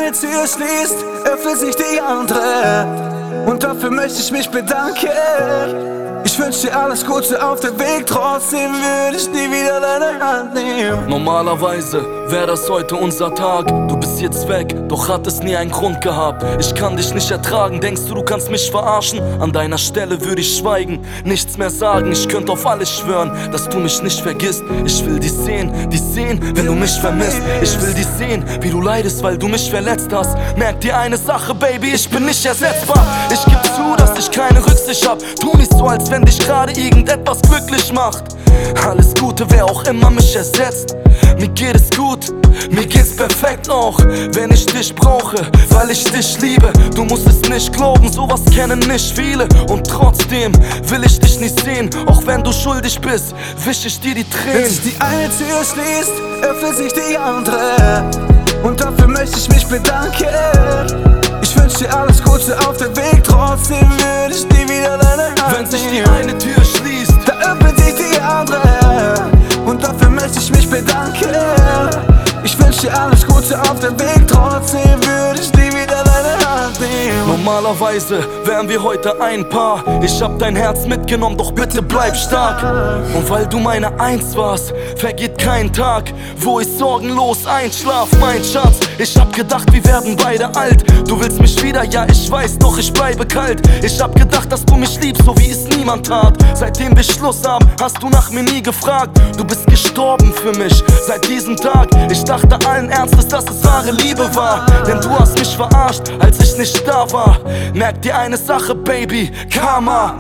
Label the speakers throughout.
Speaker 1: eine Tür schließt, öffnet sich die andere. Und dafür möchte ich mich bedanken. Ich wünsch dir alles Gute auf dem Weg, trotzdem würde ich nie wieder deine Hand nehmen.
Speaker 2: Normalerweise wär das heute unser Tag. Du bist jetzt weg, doch hat es nie einen Grund gehabt. Ich kann dich nicht ertragen, denkst du kannst mich verarschen? An deiner Stelle würde ich schweigen, nichts mehr sagen. Ich könnte auf alles schwören, dass du mich nicht vergisst. Ich will dich sehen, wenn du mich vermisst. Ich will dich sehen, wie du leidest, weil du mich verletzt hast. Merk dir eine Sache, Baby, ich bin nicht ersetzbar. Ich geb zu, dass ich keine Rücksicht hab. Tu nicht so, als wenn dich gerade irgendetwas glücklich macht. Alles Gute, wer auch immer mich ersetzt. Mir geht es gut, mir geht's perfekt auch, wenn ich dich brauche, weil ich dich liebe. Du musst es nicht glauben, sowas kennen nicht viele. Und trotzdem will ich dich nicht sehen, auch wenn du schuldig bist, wisch ich dir die Tränen.
Speaker 1: Wenn sich die eine Tür schließt, öffnet sich die andere. Und dafür möchte ich mich bedanken. Ich wünsch dir alles Gute auf dem Weg, trotzdem würde ich nie wieder deine Hand nehmen.
Speaker 2: Wenn sich die eine Tür schließt,
Speaker 1: da öffnet sich die andere. Und dafür möchte ich mich bedanken. Ich wünsch dir alles Gute auf dem Weg, trotzdem würde ich nie wieder deine Hand nehmen.
Speaker 2: Normalerweise wären wir heute ein Paar. Ich hab dein Herz mitgenommen, doch bitte bleib stark. Und weil du meine Eins warst, vergeht kein Tag, wo ich sorgenlos einschlaf, mein Schatz. Ich hab gedacht, wir werden beide alt. Du willst mich wieder, ja ich weiß, doch ich bleibe kalt. Ich hab gedacht, dass du mich liebst, so wie es niemand tat. Seitdem wir Schluss haben, hast du nach mir nie gefragt. Du bist gestorben für mich, seit diesem Tag. Ich dachte allen Ernstes, dass es wahre Liebe war. Denn du hast mich verarscht, als ich nicht da war. Merk dir eine Sache, Baby, Karma.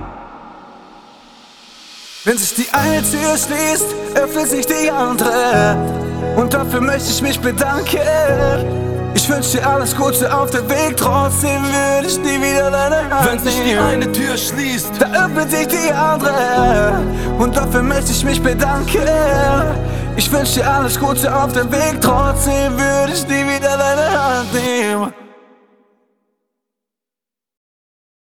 Speaker 1: Wenn sich die eine Tür schließt, öffnet sich die andere. Und dafür möchte ich mich bedanken. Ich wünsch dir alles Gute auf dem Weg, trotzdem würde ich nie wieder deine Hand nehmen.
Speaker 2: Wenn sich die eine Tür schließt,
Speaker 1: da öffnet sich die andere. Und dafür möchte ich mich bedanken. Ich wünsch dir alles Gute auf dem Weg, trotzdem würde ich nie wieder deine Hand nehmen.